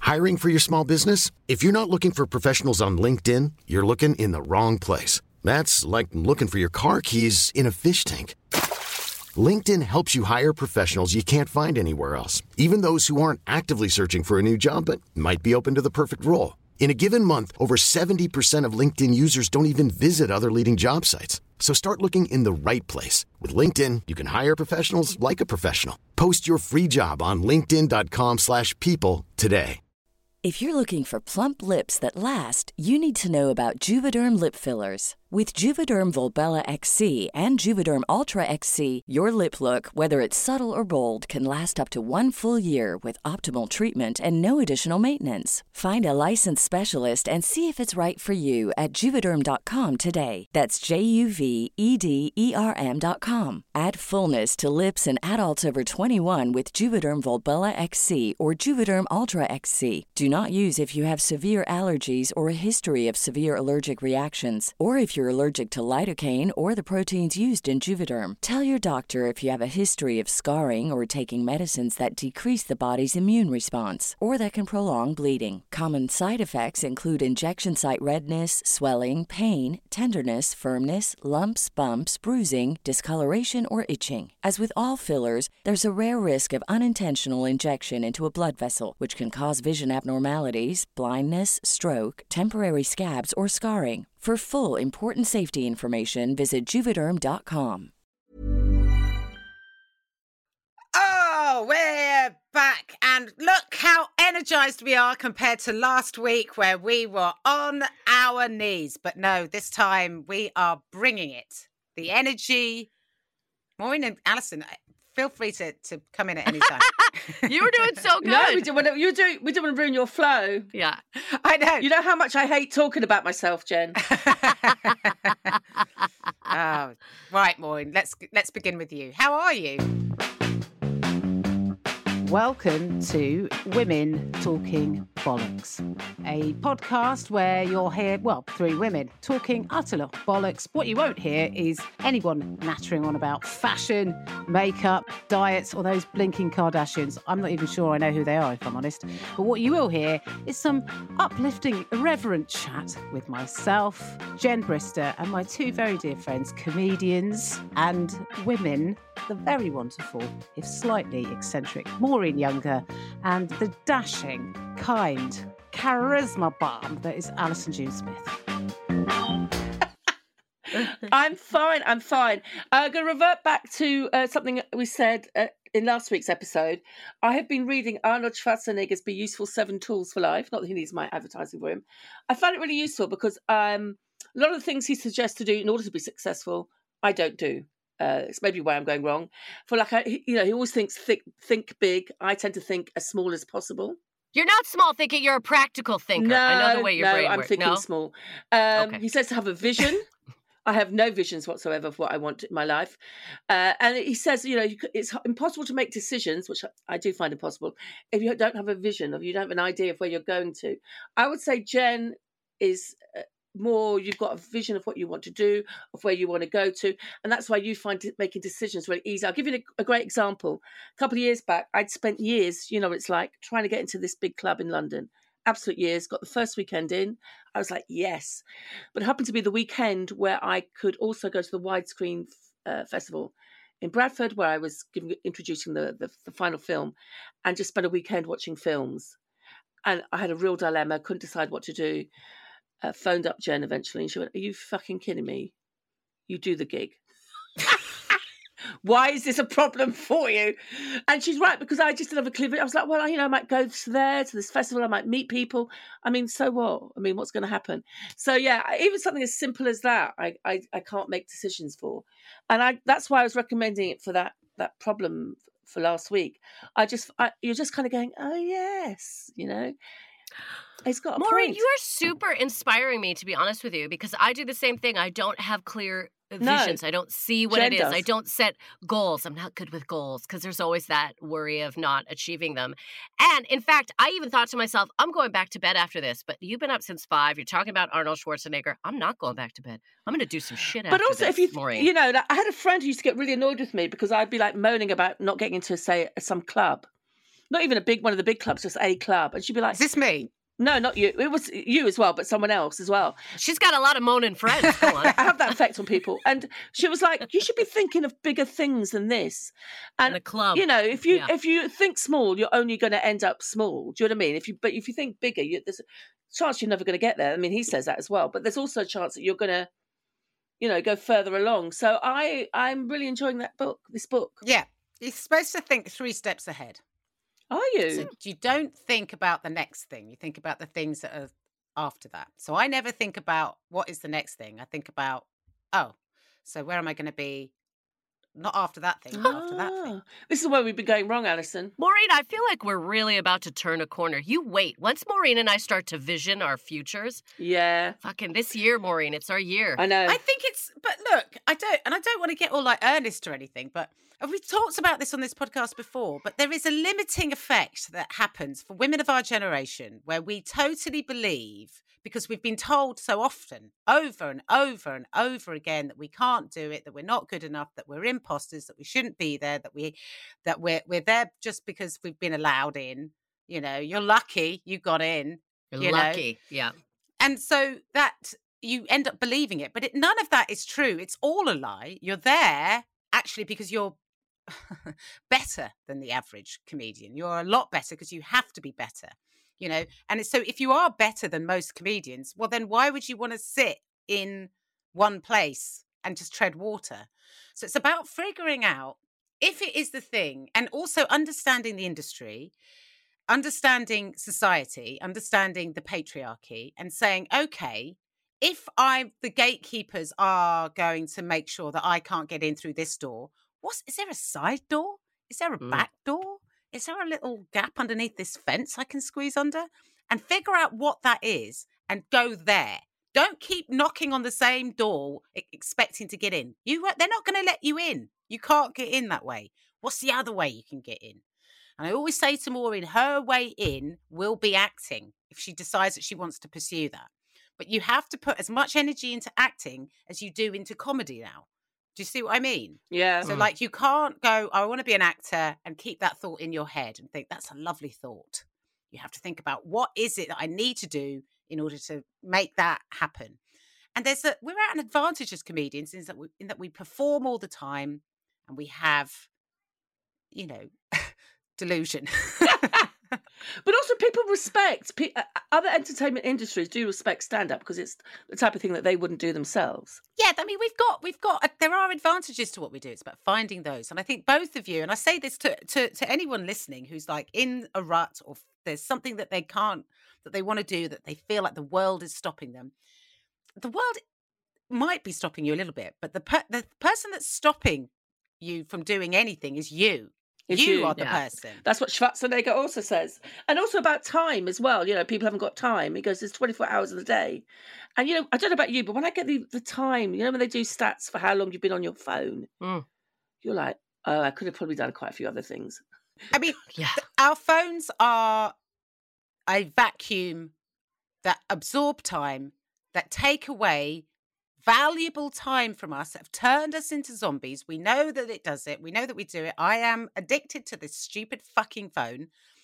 Hiring for your small business? If you're not looking for professionals on LinkedIn, you're looking in the wrong place. That's like looking for your car keys in a fish tank. LinkedIn helps you hire professionals you can't find anywhere else, even those who aren't actively searching for a new job but might be open to the perfect role. In a given month, over 70% of LinkedIn users don't even visit other leading job sites. So start looking in the right place. With LinkedIn, you can hire professionals like a professional. Post your free job on linkedin.com/people today. If you're looking for plump lips that last, you need to know about Juvederm lip fillers. With Juvederm Volbella XC and Juvederm Ultra XC, your lip look, whether it's subtle or bold, can last up to 1 full year with optimal treatment and no additional maintenance. Find a licensed specialist and see if it's right for you at Juvederm.com today. That's JUVEDERM.com. Add fullness to lips in adults over 21 with Juvederm Volbella XC or Juvederm Ultra XC. Do not use if you have severe allergies or a history of severe allergic reactions, or if you're allergic to lidocaine or the proteins used in Juvederm. Tell your doctor if you have a history of scarring or taking medicines that decrease the body's immune response or that can prolong bleeding. Common side effects include injection site redness, swelling, pain, tenderness, firmness, lumps, bumps, bruising, discoloration, or itching. As with all fillers, there's a rare risk of unintentional injection into a blood vessel, which can cause vision abnormalities, blindness, stroke, temporary scabs, or scarring. For full, important safety information, visit Juvederm.com. Oh, we're back. And look how energized we are compared to last week where we were on our knees. But no, this time we are bringing it. The energy. Maureen and Alison, feel free to come in at any time. You were doing so good. No, we didn't want to ruin your flow. Yeah. I know. You know how much I hate talking about myself, Jen. Oh, right, Maureen. Let's begin with you. How are you? Welcome to Women Talking Bollocks, a podcast where you'll hear, well, 3 women talking utter bollocks. What you won't hear is anyone nattering on about fashion, makeup, diets, or those blinking Kardashians. I'm not even sure I know who they are, if I'm honest. But what you will hear is some uplifting, irreverent chat with myself, Jen Brister, and my 2 very dear friends, comedians and women, the very wonderful, if slightly eccentric, Maureen Younger, and the dashing, kind, charisma bomb that is Alison June Smith. I'm fine. I'm going to revert back to something we said in last week's episode. I have been reading Arnold Schwarzenegger's Be Useful 7 Tools for Life. Not that he needs my advertising for him. I found it really useful because a lot of the things he suggests to do in order to be successful, I don't do. It's maybe where I'm going wrong. For he always thinks think big. I tend to think as small as possible. You're not small thinking, you're a practical thinker. I know the way your brain works. I'm thinking small. Okay. He says to have a vision. I have no visions whatsoever of what I want in my life. And he says, it's impossible to make decisions, which I do find impossible, if you don't have a vision, if you don't have an idea of where you're going to. I would say Jen is more, you've got a vision of what you want to do, of where you want to go to. And that's why you find making decisions really easy. I'll give you a great example. A couple of years back, I'd spent years, it's like trying to get into this big club in London. Absolute years, got the first weekend in. I was like, yes. But it happened to be the weekend where I could also go to the Widescreen Festival in Bradford, where I was introducing the final film, and just spent a weekend watching films. And I had a real dilemma, couldn't decide what to do. Phoned up Jen eventually, and she went, "Are you fucking kidding me? You do the gig." Why is this a problem for you? And she's right, because I just didn't have a clue. I was like, well, I might go to this festival. I might meet people. I mean, so what? I mean, what's going to happen? So, yeah, even something as simple as that, I can't make decisions for. And that's why I was recommending it for that problem for last week. You're just kind of going, oh, yes, It's got a Maureen, point. you are super inspiring me, to be honest with you, because I do the same thing. I don't have clear visions. I don't see what Jen it is. does. I don't set goals. I'm not good with goals because there's always that worry of not achieving them. And in fact, I even thought to myself, I'm going back to bed after this. But you've been up since 5. You're talking about Arnold Schwarzenegger. I'm not going back to bed. I'm going to do some shit after this. But also, if you, Maureen. I had a friend who used to get really annoyed with me because I'd be like moaning about not getting into, say, some club. not even one of the big clubs, just a club. And she'd be like, is this me? No, not you. It was you as well, but someone else as well. She's got a lot of moaning friends. Go on. I have that effect on people. And she was like, you should be thinking of bigger things than this. And a club. You know, if you think small, you're only going to end up small. Do you know what I mean? But if you think bigger, there's a chance you're never going to get there. I mean, he says that as well. But there's also a chance that you're going to, you know, go further along. So I'm really enjoying this book. Yeah. You're supposed to think 3 steps ahead. Are you? So you don't think about the next thing. You think about the things that are after that. So I never think about what is the next thing. I think about, so where am I going to be? Not after that thing, but after that thing. This is where we've been going wrong, Alison. Maureen, I feel like we're really about to turn a corner. You wait. Once Maureen and I start to vision our futures. Yeah. Fucking this year, Maureen. It's our year. I know. I think but look, I don't want to get all like earnest or anything, but we've talked about this on this podcast before, but there is a limiting effect that happens for women of our generation where we totally believe, because we've been told so often, over and over and over again, that we can't do it, that we're not good enough, that we're imposters, that we shouldn't be there, that we're there just because we've been allowed in. You know, you're lucky you got in. You're lucky, yeah. And so that you end up believing it, but none of that is true. It's all a lie. You're there actually because you're better than the average comedian. You're a lot better because you have to be better. You know, and so if you are better than most comedians, well, then why would you want to sit in one place and just tread water? So it's about figuring out if it is the thing, and also understanding the industry, understanding society, understanding the patriarchy, and saying, okay, if the gatekeepers are going to make sure that I can't get in through this door, is there a side door? Is there a back door? Is there a little gap underneath this fence I can squeeze under? And figure out what that is and go there. Don't keep knocking on the same door expecting to get in. They're not going to let you in. You can't get in that way. What's the other way you can get in? And I always say to Maureen, her way in will be acting if she decides that she wants to pursue that. But you have to put as much energy into acting as you do into comedy now. Do you see what I mean? Yeah. So like you can't go, I want to be an actor and keep that thought in your head and think that's a lovely thought. You have to think about what is it that I need to do in order to make that happen. And we're at an advantage as comedians in that we perform all the time and we have, you know, delusion. But also people respect, other entertainment industries do respect stand-up because it's the type of thing that they wouldn't do themselves. Yeah, I mean, there are advantages to what we do. It's about finding those. And I think both of you, and I say this to anyone listening who's like in a rut or there's something that they want to do, that they feel like the world is stopping them. The world might be stopping you a little bit, but the person that's stopping you from doing anything is you. You are the person. That's what Schwarzenegger also says. And also about time as well. You know, people haven't got time. He goes, there's 24 hours in the day. And, you know, I don't know about you, but when I get the time, you know, when they do stats for how long you've been on your phone, you're like, oh, I could have probably done quite a few other things. I mean, our phones are a vacuum that absorb time, that take away valuable time from us, that have turned us into zombies. We know that it does it. We know that we do it. I am addicted to this stupid fucking phone.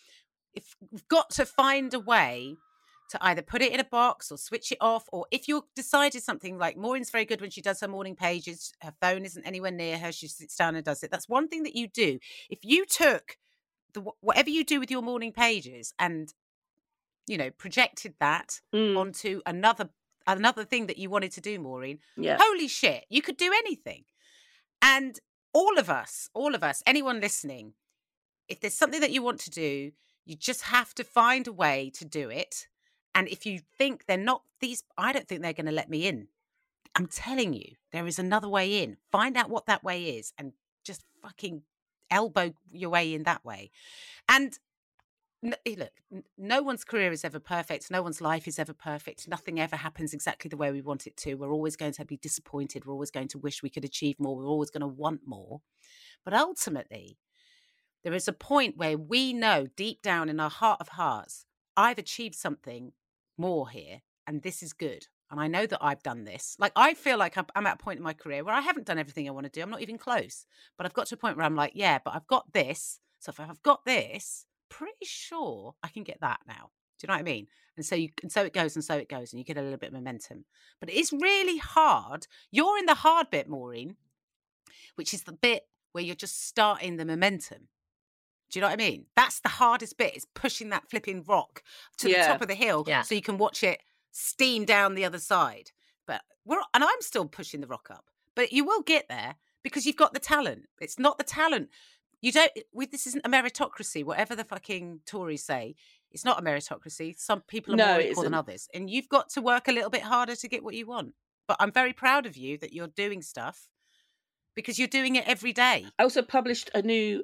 We've got to find a way to either put it in a box or switch it off, or if you've decided something, like Maureen's very good when she does her morning pages, her phone isn't anywhere near her, she sits down and does it. That's one thing that you do. If you took whatever you do with your morning pages and, you know, projected that onto another thing that you wanted to do, Maureen, holy shit, you could do anything. And all of us, anyone listening, if there's something that you want to do, you just have to find a way to do it. And if you think I don't think they're going to let me in. I'm telling you, there is another way in. Find out what that way is and just fucking elbow your way in that way. And look, no one's career is ever perfect. No one's life is ever perfect. Nothing ever happens exactly the way we want it to. We're always going to be disappointed. We're always going to wish we could achieve more. We're always going to want more. But ultimately, there is a point where we know deep down in our heart of hearts, I've achieved something more here, and this is good. And I know that I've done this. Like, I feel like I'm at a point in my career where I haven't done everything I want to do. I'm not even close. But I've got to a point where I'm like, yeah, but I've got this. So if I've got this, pretty sure I can get that now. Do you know what I mean? And so it goes, and you get a little bit of momentum. But it is really hard. You're in the hard bit, Maureen, which is the bit where you're just starting the momentum. Do you know what I mean? That's the hardest bit, is pushing that flipping rock to the top of the hill so you can watch it steam down the other side. And I'm still pushing the rock up. But you will get there because you've got the talent. It's not the talent. This isn't a meritocracy, whatever the fucking Tories say. It's not a meritocracy. Some people are more equal than others. And you've got to work a little bit harder to get what you want. But I'm very proud of you that you're doing stuff because you're doing it every day. I also published a new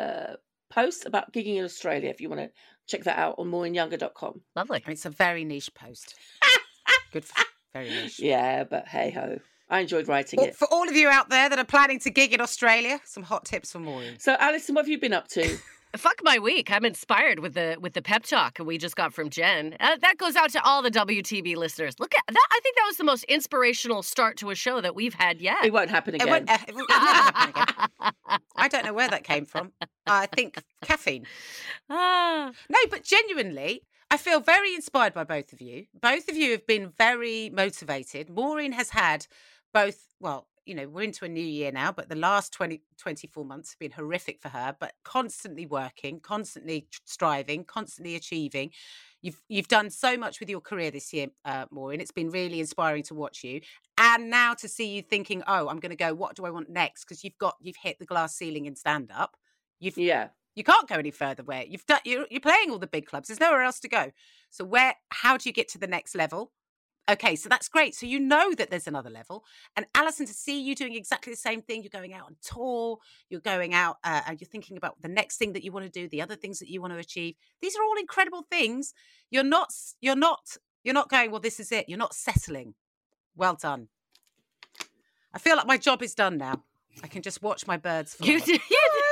post about gigging in Australia, if you want to check that out on maureenyounger.com. Lovely. It's a very niche post. Good. Very niche. Yeah, but hey-ho. I enjoyed writing it. For all of you out there that are planning to gig in Australia, some hot tips for Maureen. So, Alison, what have you been up to? Fuck my week. I'm inspired with the pep talk we just got from Jen. That goes out to all the WTB listeners. Look at that. I think that was the most inspirational start to a show that we've had yet. It won't happen again. It won't never happen again. I don't know where that came from. I think caffeine. No, but genuinely, I feel very inspired by both of you. Both of you have been very motivated. Maureen has had both, well, we're into a new year now, but the last 24 months have been horrific for her, but constantly working, constantly striving, constantly achieving. You've done so much with your career this year, Maureen. It's been really inspiring to watch you. And now to see you thinking, oh, I'm going to go, what do I want next? Because you've hit the glass ceiling in stand-up. You can't go any further where you're playing all the big clubs. There's nowhere else to go. So how do you get to the next level? Okay, so that's great. So you know that there's another level. And Alison, to see you doing exactly the same thing, you're going out on tour, you're going out and you're thinking about the next thing that you want to do, the other things that you want to achieve. These are all incredible things. You're not going, well, this is it. You're not settling. Well done. I feel like my job is done now. I can just watch my birds fly. You did.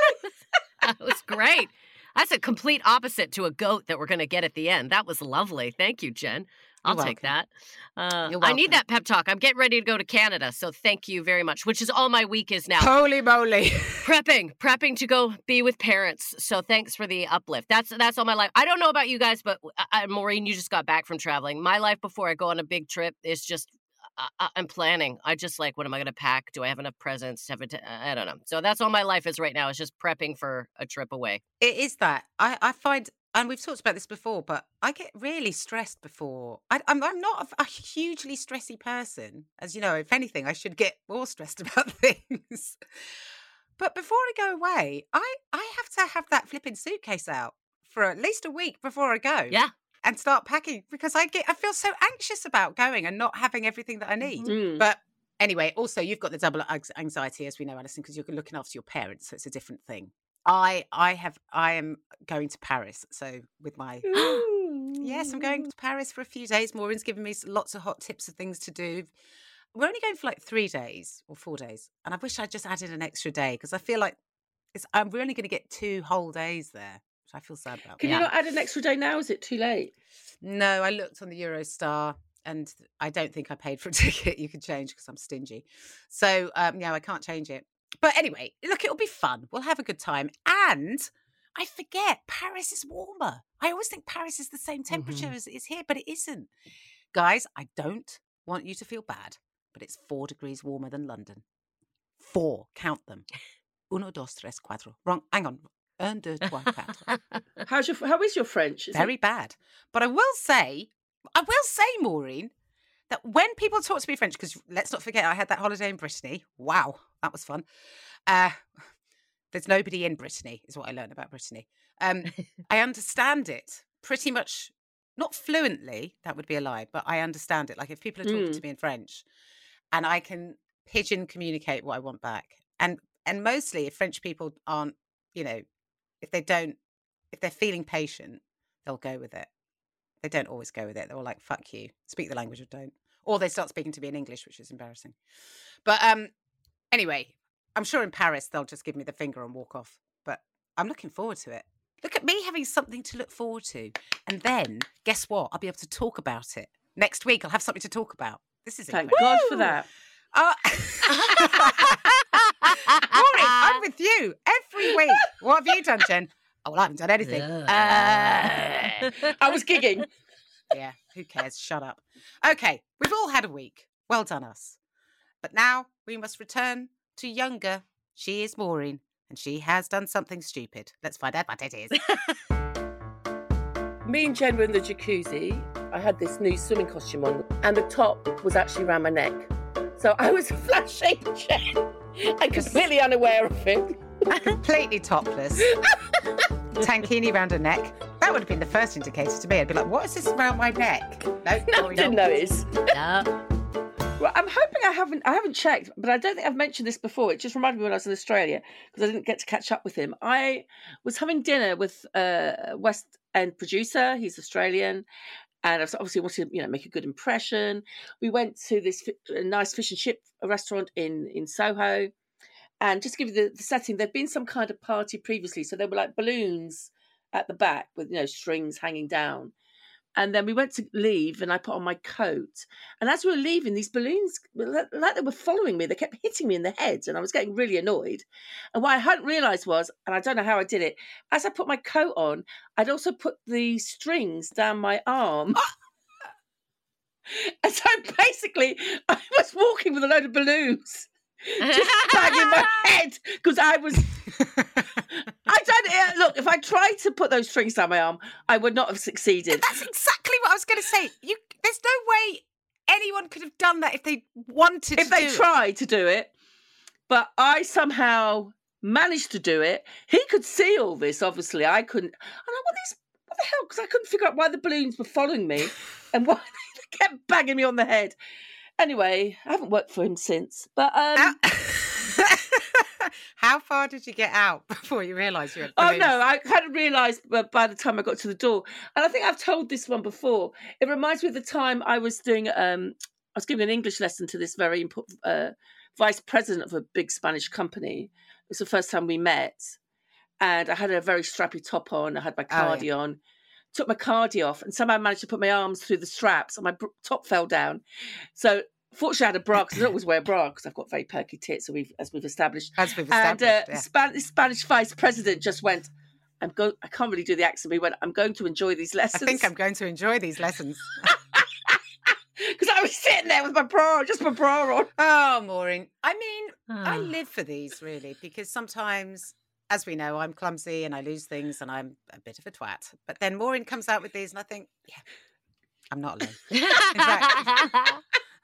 That was great. That's a complete opposite to a goat that we're going to get at the end. That was lovely. Thank you, Jen. I'll take that. I need that pep talk. I'm getting ready to go to Canada, so thank you very much, which is all my week is now. Holy moly. Prepping to go be with parents. So thanks for the uplift. That's all my life. I don't know about you guys, but Maureen, you just got back from traveling. My life before I go on a big trip is just I'm planning. I just what am I going to pack? Do I have enough presents? I don't know. So that's all my life is right now. It's just prepping for a trip away. It is that. I find, and we've talked about this before, but I get really stressed before. I'm not a hugely stressy person. As you know, if anything, I should get more stressed about things. But before I go away, I have to have that flipping suitcase out for at least a week before I go. Yeah. And start packing because I feel so anxious about going and not having everything that I need. Mm. But anyway, also you've got the double anxiety, as we know, Alison, because you're looking after your parents, so it's a different thing. I am going to Paris, so with my yes, I'm going to Paris for a few days. Maureen's given me lots of hot tips of things to do. We're only going for 3 days or 4 days, and I wish I'd just added an extra day because I feel like we're only going to get 2 whole days there. I feel sad about. Can you not add an extra day now? Is it too late? No, I looked on the Eurostar and I don't think I paid for a ticket. You can change because I'm stingy. So, I can't change it. But anyway, look, it'll be fun. We'll have a good time. And I forget, Paris is warmer. I always think Paris is the same temperature as it is here, but it isn't. Guys, I don't want you to feel bad, but it's 4 degrees warmer than London. 4, count them. 1, 2, 3, 4. Wrong, hang on. 1, 2, 3, 4. How is your French? Very bad. But I will say, Maureen, that when people talk to me French, because let's not forget, I had that holiday in Brittany. Wow, that was fun. There's nobody in Brittany, is what I learned about Brittany. I understand it pretty much, not fluently, that would be a lie, but I understand it. Like if people are talking to me in French, and I can pigeon communicate what I want back. And mostly if French people aren't, if they're feeling patient, they'll go with it. They don't always go with it. They're all like, fuck you, speak the language or don't. Or they start speaking to me in English, which is embarrassing. But anyway, I'm sure in Paris, they'll just give me the finger and walk off. But I'm looking forward to it. Look at me having something to look forward to. And then, guess what? I'll be able to talk about it. Next week, I'll have something to talk about. This is incredible. Thank God for that. Maureen, I'm with you every week. What have you done, Jen? Oh, well, I haven't done anything. I was gigging. Yeah, who cares? Shut up. Okay, we've all had a week. Well done us. But now we must return to younger. She is Maureen, and she has done something stupid. Let's find out what it is. Me and Jen were in the jacuzzi. I had this new swimming costume on, and the top was actually around my neck. So I was flashing Jen and completely unaware of it. Completely topless. Tankini round her neck. That would have been the first indicator to me. I'd be like, what is this around my neck? No, I didn't notice. Well, I'm hoping I haven't checked, but I don't think I've mentioned this before. It just reminded me when I was in Australia, because I didn't get to catch up with him. I was having dinner with a West End producer. He's Australian, and I obviously wanted to, make a good impression. We went to this nice fish and chip restaurant in Soho, and just to give you the setting, there'd been some kind of party previously, so there were like balloons at the back with strings hanging down. And then we went to leave, and I put on my coat. And as we were leaving, these balloons, like they were following me, they kept hitting me in the head, and I was getting really annoyed. And what I hadn't realised was, and I don't know how I did it, as I put my coat on, I'd also put the strings down my arm. And so basically, I was walking with a load of balloons, just banging my head, because I was... Look, if I tried to put those strings down my arm, I would not have succeeded. That's exactly what I was going to say. There's no way anyone could have done that if they wanted to. If they tried to do it. But I somehow managed to do it. He could see all this, obviously. I couldn't. And what the hell? Because I couldn't figure out why the balloons were following me and why they kept banging me on the head. Anyway, I haven't worked for him since. But how far did you get out before you realised you had balloons? Oh, no, I hadn't realised by the time I got to the door. And I think I've told this one before. It reminds me of the time I was doing, I was giving an English lesson to this very important vice president of a big Spanish company. It was the first time we met. And I had a very strappy top on. I had my cardi on. Took my cardi off, and somehow managed to put my arms through the straps, and my top fell down. So fortunately, I had a bra, because I don't always wear a bra, because I've got very perky tits, as we've established. And Spanish vice president just went, I can't really do the accent, but he went, I'm going to enjoy these lessons. I think I'm going to enjoy these lessons. Because I was sitting there with my bra on. Oh, Maureen. I mean, I live for these, really, because sometimes... As we know, I'm clumsy and I lose things and I'm a bit of a twat. But then Maureen comes out with these and I think, yeah, I'm not alone. Exactly.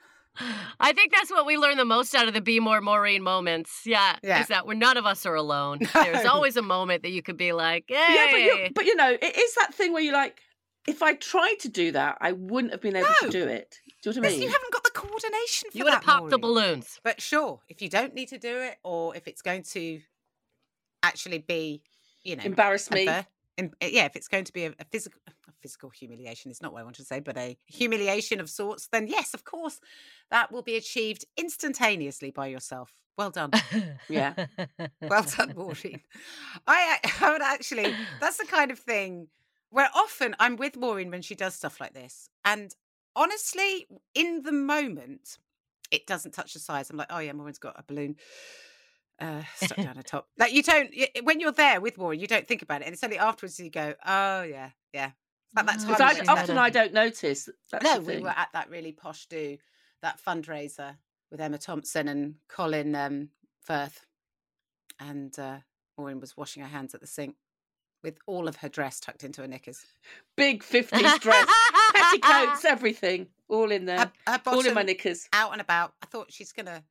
I think that's what we learn the most out of the Be More Maureen moments. Yeah. Is that none of us are alone. No. There's always a moment that you could be like, hey. Yeah, but it is that thing where you're like, if I tried to do that, I wouldn't have been able to do it. Do you know what I mean? You haven't got the coordination for that, you would have popped the balloons. But sure, if you don't need to do it, or if it's going to actually be, embarrass me. If it's going to be a physical humiliation is not what I want to say, but a humiliation of sorts, then yes, of course, that will be achieved instantaneously by yourself. Well done. Yeah. Well done, Maureen. I would actually, that's the kind of thing where often I'm with Maureen when she does stuff like this. And honestly, in the moment, it doesn't touch the sides. I'm like, oh yeah, Maureen's got a balloon stuck down her top. Like when you're there with Maureen, you don't think about it, and it's only afterwards you go, "Oh yeah." Like that time. Often I don't notice. We were at that really posh that fundraiser with Emma Thompson and Colin Firth, and Maureen was washing her hands at the sink with all of her dress tucked into her knickers. Big 50s dress, petticoats, everything, all in there, her all in my knickers, out and about. I thought she's gonna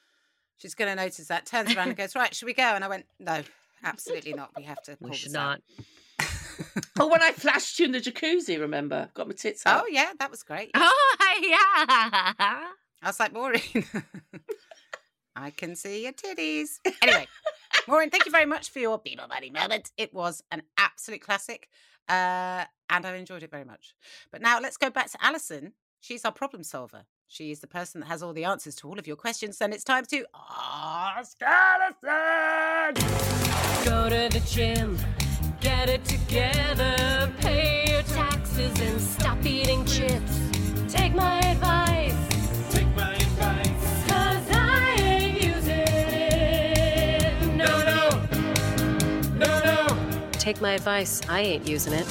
notice that. Turns around and goes, right, should we go? And I went, no, absolutely not. We have to pull this out. When I flashed you in the jacuzzi, remember? Got my tits out. Oh, yeah, that was great. Oh, yeah. I was like, Maureen, I can see your titties. Anyway, Maureen, thank you very much for your Be More Money moment. It was an absolute classic, and I enjoyed it very much. But now let's go back to Alison. She's our problem solver. She is the person that has all the answers to all of your questions, and it's time to Ask Alison! Go to the gym, get it together, pay your taxes and stop eating chips. Take my advice. Take my advice. 'Cause I ain't using it. No. Take my advice. I ain't using it.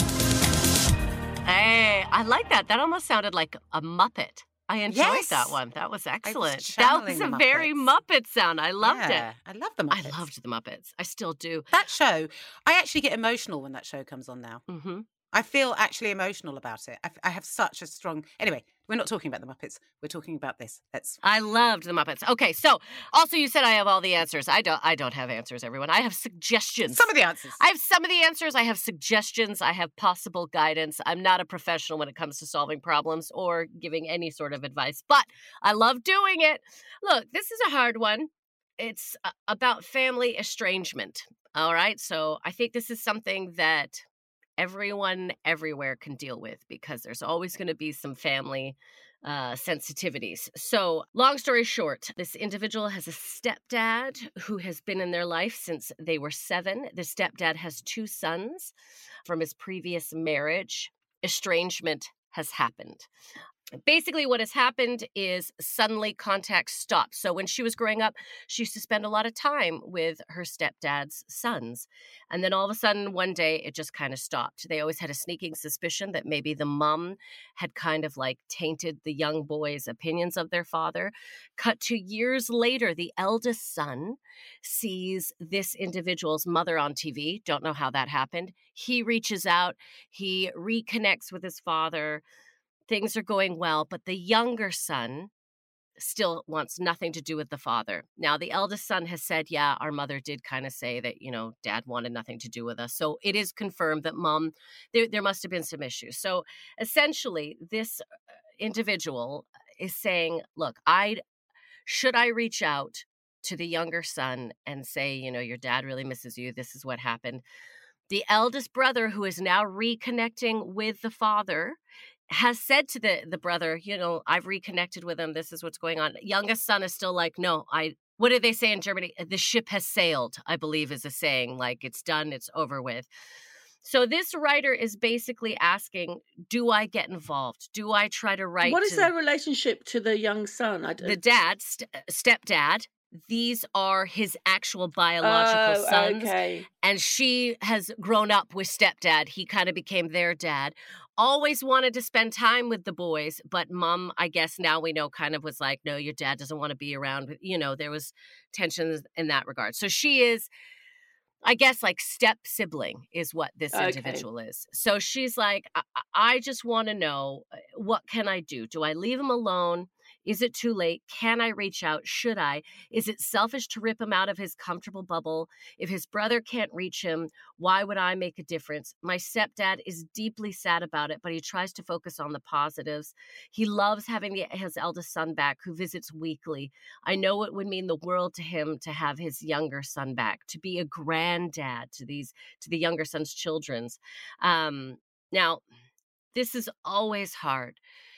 Hey, I like that. That almost sounded like a Muppet. I enjoyed that one. That was excellent. That was a very Muppet sound. I loved it. I love the Muppets. I loved the Muppets. I still do. That show, I actually get emotional when that show comes on now. Mm-hmm. I feel actually emotional about it. I have such a strong... Anyway, we're not talking about the Muppets. We're talking about this. I loved the Muppets. Okay, so also you said I have all the answers. I don't have answers, everyone. I have suggestions. Some of the answers. I have some of the answers. I have suggestions. I have possible guidance. I'm not a professional when it comes to solving problems or giving any sort of advice, but I love doing it. Look, this is a hard one. It's about family estrangement. All right, so I think this is something that everyone everywhere can deal with because there's always going to be some family sensitivities. So long story short, this individual has a stepdad who has been in their life since they were 7. The stepdad has 2 sons from his previous marriage. Estrangement has happened. Basically, what has happened is suddenly contact stopped. So when she was growing up, she used to spend a lot of time with her stepdad's sons. And then all of a sudden, one day, it just kind of stopped. They always had a sneaking suspicion that maybe the mom had kind of like tainted the young boys' opinions of their father. Cut to years later, the eldest son sees this individual's mother on TV. Don't know how that happened. He reaches out. He reconnects with his father. Things are going well, but the younger son still wants nothing to do with the father. Now, the eldest son has said, yeah, our mother did kind of say that, dad wanted nothing to do with us. So it is confirmed that mom, there must have been some issues. So essentially, this individual is saying, look, should I reach out to the younger son and say, your dad really misses you. This is what happened. The eldest brother, who is now reconnecting with the father, has said to the brother, I've reconnected with him. This is what's going on. Youngest son is still like, no, what did they say in Germany? The ship has sailed, I believe is a saying, like it's done, it's over with. So this writer is basically asking, do I get involved? Do I try to write? What is their relationship to the young son? The dad, stepdad. These are his actual biological sons. Okay. And she has grown up with stepdad. He kind of became their dad. Always wanted to spend time with the boys, but mom, I guess now we know, kind of was like, no, your dad doesn't want to be around. There was tensions in that regard. So she is, I guess, like step sibling is what this individual is. So she's like, I just want to know, what can I do? Do I leave him alone? Is it too late? Can I reach out? Should I? Is it selfish to rip him out of his comfortable bubble? If his brother can't reach him, why would I make a difference? My stepdad is deeply sad about it, but he tries to focus on the positives. He loves having his eldest son back, who visits weekly. I know it would mean the world to him to have his younger son back, to be a granddad to the younger son's children's. Now, this is always hard.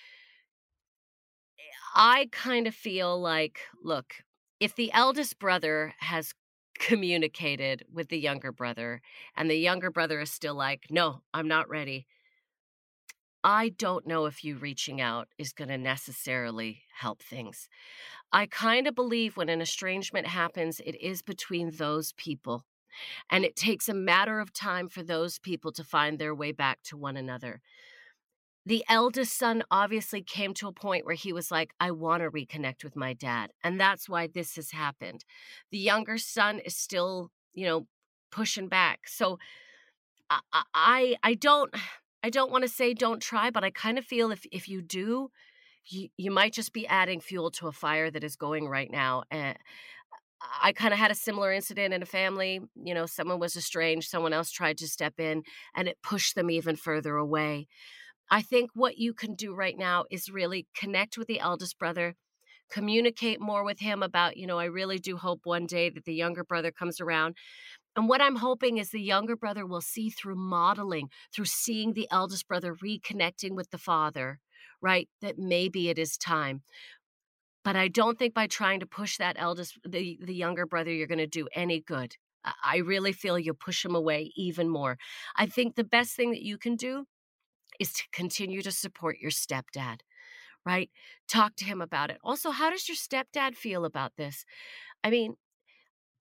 I kind of feel like, look, if the eldest brother has communicated with the younger brother and the younger brother is still like, no, I'm not ready, I don't know if you reaching out is going to necessarily help things. I kind of believe when an estrangement happens, it is between those people. And it takes a matter of time for those people to find their way back to one another. The eldest son obviously came to a point where he was like, I want to reconnect with my dad. And that's why this has happened. The younger son is still, pushing back. So I don't want to say don't try, but I kind of feel if you do, you might just be adding fuel to a fire that is going right now. And I kind of had a similar incident in a family. Someone was estranged, someone else tried to step in, and it pushed them even further away. I think what you can do right now is really connect with the eldest brother, communicate more with him about, I really do hope one day that the younger brother comes around. And what I'm hoping is the younger brother will see through modeling, through seeing the eldest brother reconnecting with the father, right, that maybe it is time. But I don't think by trying to push that the younger brother, you're going to do any good. I really feel you'll push him away even more. I think the best thing that you can do is to continue to support your stepdad, right? Talk to him about it. Also, how does your stepdad feel about this? I mean,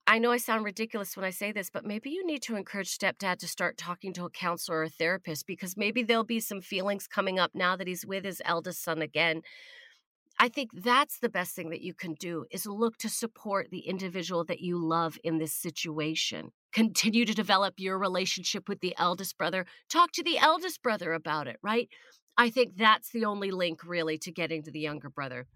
I know I sound ridiculous when I say this, but maybe you need to encourage stepdad to start talking to a counselor or a therapist, because maybe there'll be some feelings coming up now that he's with his eldest son again. I think that's the best thing that you can do, is look to support the individual that you love in this situation. Continue to develop your relationship with the eldest brother. Talk to the eldest brother about it, right? I think that's the only link really to getting to the younger brother.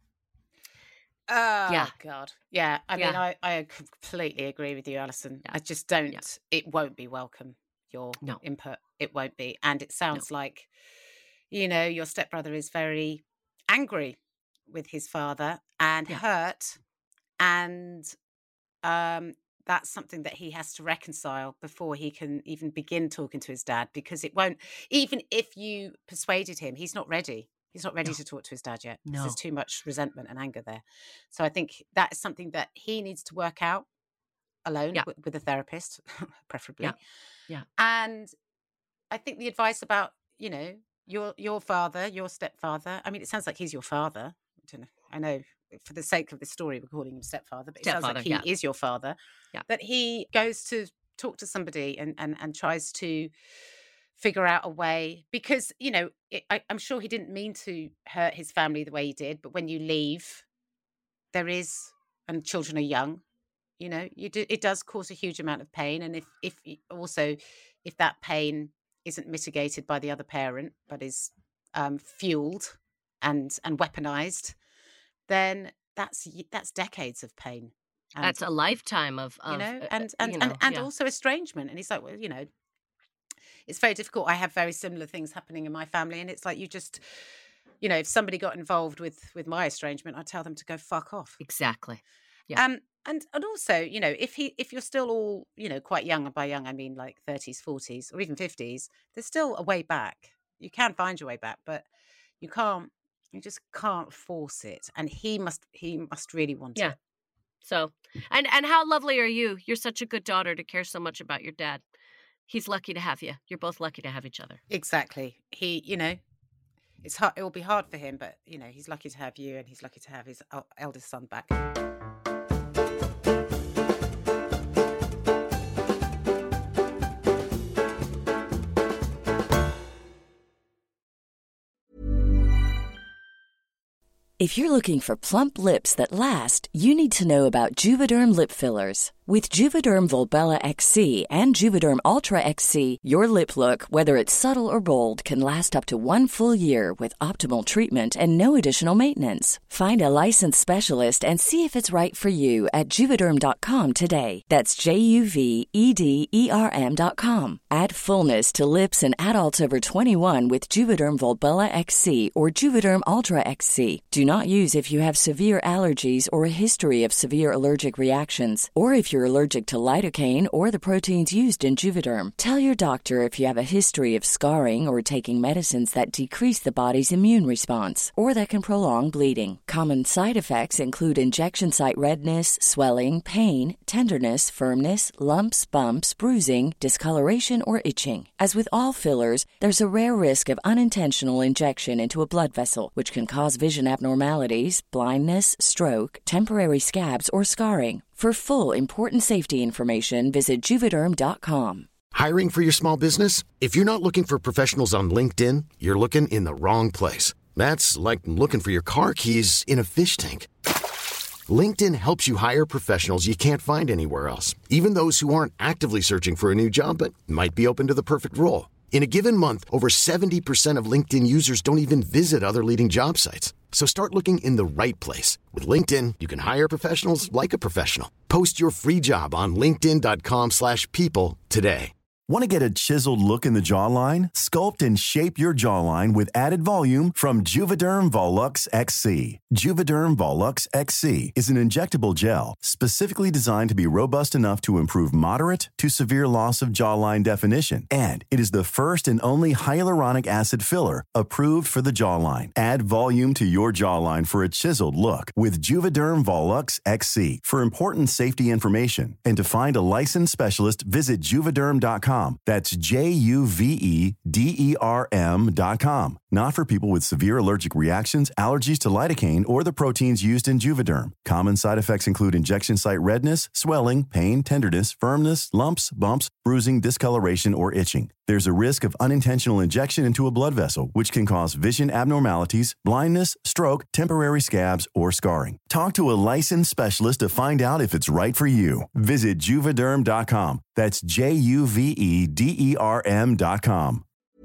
Oh, God. Yeah. I mean, I completely agree with you, Alison. I just don't, it won't be welcome, your input. It won't be. And it sounds like, your stepbrother is very angry with his father and hurt. And that's something that he has to reconcile before he can even begin talking to his dad, because it won't, even if you persuaded him, he's not ready. He's not ready to talk to his dad yet. No. There's too much resentment and anger there. So I think that is something that he needs to work out alone with a therapist, preferably. Yeah. And I think the advice about, your father, your stepfather, I mean, it sounds like he's your father. I know for the sake of this story, we're calling him stepfather, but it sounds like he is your father. Yeah. That he goes to talk to somebody and tries to figure out a way, because, I'm sure he didn't mean to hurt his family the way he did, but when you leave, and children are young, it does cause a huge amount of pain. And if that pain isn't mitigated by the other parent, but is fueled and weaponized, then that's decades of pain. And, that's a lifetime of also estrangement. And he's like, well, it's very difficult. I have very similar things happening in my family. And it's like, you just, if somebody got involved with my estrangement, I'd tell them to go fuck off. Exactly. Yeah. And also, if you're still all, quite young, and by young, I mean like 30s, 40s, or even 50s, there's still a way back. You can find your way back, but you just can't force it. And he must really want it. So, and how lovely are you? You're such a good daughter to care so much about your dad. He's lucky to have you. You're both lucky to have each other. Exactly. He, it's hard. It will be hard for him, but, he's lucky to have you, and he's lucky to have his eldest son back. If you're looking for plump lips that last, you need to know about Juvederm lip fillers. With Juvederm Volbella XC and Juvederm Ultra XC, your lip look, whether it's subtle or bold, can last up to 1 full year with optimal treatment and no additional maintenance. Find a licensed specialist and see if it's right for you at Juvederm.com today. That's JUVEDERM.com. Add fullness to lips in adults over 21 with Juvederm Volbella XC or Juvederm Ultra XC. Do not use if you have severe allergies or a history of severe allergic reactions, or if you're allergic to lidocaine or the proteins used in Juvederm. Tell your doctor if you have a history of scarring or taking medicines that decrease the body's immune response or that can prolong bleeding. Common side effects include injection site redness, swelling, pain, tenderness, firmness, lumps, bumps, bruising, discoloration, or itching. As with all fillers, there's a rare risk of unintentional injection into a blood vessel, which can cause vision abnormalities, blindness, stroke, temporary scabs, or scarring. For full, important safety information, visit Juvederm.com. Hiring for your small business? If you're not looking for professionals on LinkedIn, you're looking in the wrong place. That's like looking for your car keys in a fish tank. LinkedIn helps you hire professionals you can't find anywhere else, even those who aren't actively searching for a new job but might be open to the perfect role. In a given month, over 70% of LinkedIn users don't even visit other leading job sites. So start looking in the right place. With LinkedIn, you can hire professionals like a professional. Post your free job on linkedin.com/people today. Want to get a chiseled look in the jawline? Sculpt and shape your jawline with added volume from Juvederm Volux XC. Juvederm Volux XC is an injectable gel specifically designed to be robust enough to improve moderate to severe loss of jawline definition. And it is the first and only hyaluronic acid filler approved for the jawline. Add volume to your jawline for a chiseled look with Juvederm Volux XC. For important safety information and to find a licensed specialist, visit Juvederm.com. That's Juvederm.com. Not for people with severe allergic reactions, allergies to lidocaine, or the proteins used in Juvederm. Common side effects include injection site redness, swelling, pain, tenderness, firmness, lumps, bumps, bruising, discoloration, or itching. There's a risk of unintentional injection into a blood vessel, which can cause vision abnormalities, blindness, stroke, temporary scabs, or scarring. Talk to a licensed specialist to find out if it's right for you. Visit Juvederm.com. That's JUVEDERM.com.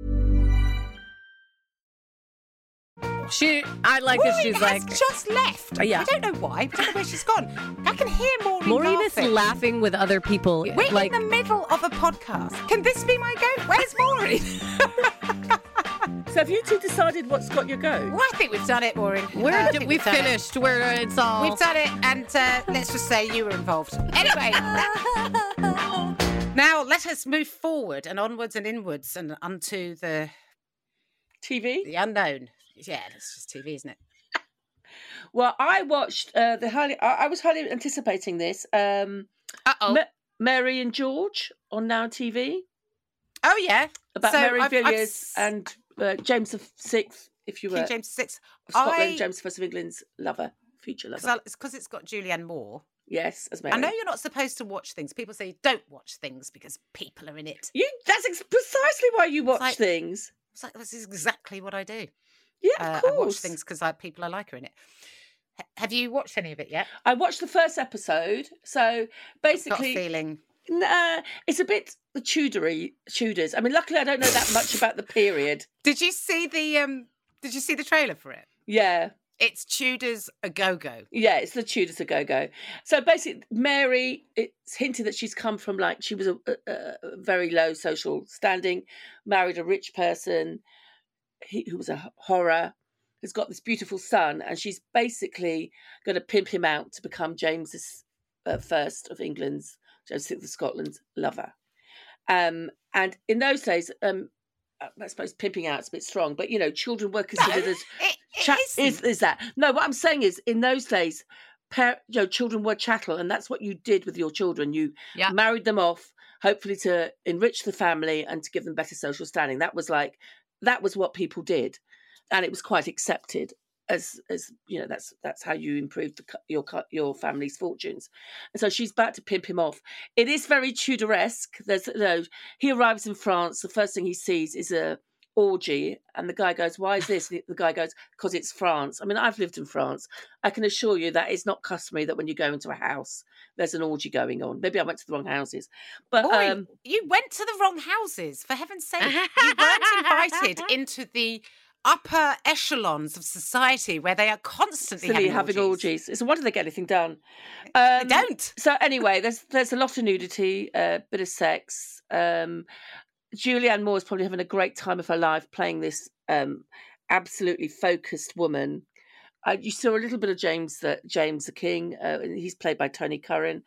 I like that she's like just left. Yeah. I don't know why, but I don't know where she's gone. I can hear Maureen is laughing with other people. We're in the middle of a podcast. Can this be my goat? Where's Maureen? So have you two decided what's got your goat? Well, I think we've done it, Maureen. We've finished. We've done it, and let's just say you were involved. Anyway. Now let us move forward and onwards and inwards and unto the TV? The unknown. Yeah, it's just TV, isn't it? Well, I watched I was highly anticipating this. Mary and George on Now TV. Oh yeah, about Mary Villiers and James VI. If you were King James VI, Scotland, James I of England's future lover. It's because it's got Julianne Moore. Yes, as Mary. I know you're not supposed to watch things. People say don't watch things because people are in it. That's precisely why you watch things. It's like, this is exactly what I do. Yeah, of course. I watch things because people I like are in it. Have you watched any of it yet? I watched the first episode. So basically, got a feeling. It's a bit the Tudors. I mean, luckily I don't know that much about the period. Did you see the trailer for it? Yeah. It's Tudors a go-go. Yeah, it's the Tudors a go-go. So basically, Mary, it's hinted that she's come from she was a very low social standing, married a rich person who was a horror, has got this beautiful son, and she's basically going to pimp him out to become James first of England's, James VI of Scotland's lover. And in those days, I suppose pimping out is a bit strong, but children were considered as is that no? What I'm saying is, in those days, children were chattel, and that's what you did with your children. You married them off, hopefully to enrich the family and to give them better social standing. That was what people did, and it was quite accepted as that's how you improved your family's fortunes. And so she's about to pimp him off. It is very Tudoresque. He arrives in France. The first thing he sees is a orgy, and the guy goes, "Why is this?" And the guy goes, "Because it's France." I mean, I've lived in France. I can assure you that it's not customary that when you go into a house, there's an orgy going on. Maybe I went to the wrong houses, but Boy, you went to the wrong houses. For heaven's sake, you weren't invited into the upper echelons of society where they are constantly having orgies. It's a wonder they get anything done. They don't. So anyway, there's a lot of nudity, a bit of sex. Julianne Moore is probably having a great time of her life playing this absolutely focused woman. You saw a little bit of James the King. He's played by Tony Curran.